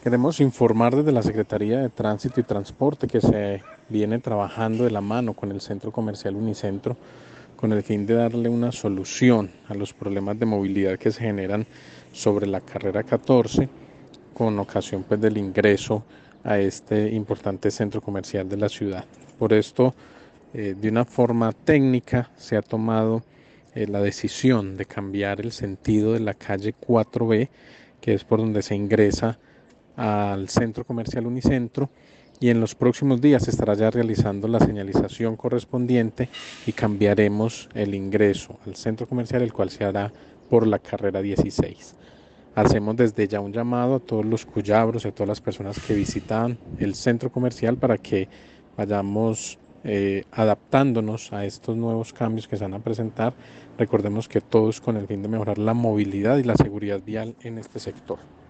Queremos informar desde la Secretaría de Tránsito y Transporte que se viene trabajando de la mano con el Centro Comercial Unicentro con el fin de darle una solución a los problemas de movilidad que se generan sobre la carrera 14 con ocasión pues del ingreso a este importante centro comercial de la ciudad. Por esto, de una forma técnica se ha tomado la decisión de cambiar el sentido de la calle 4B, que es por donde se ingresa al centro comercial Unicentro, y en los próximos días se estará ya realizando la señalización correspondiente y cambiaremos el ingreso al centro comercial, el cual se hará por la carrera 16. Hacemos desde ya un llamado a todos los cuyabros y a todas las personas que visitan el centro comercial para que vayamos adaptándonos a estos nuevos cambios que se van a presentar. Recordemos que todo es con el fin de mejorar la movilidad y la seguridad vial en este sector.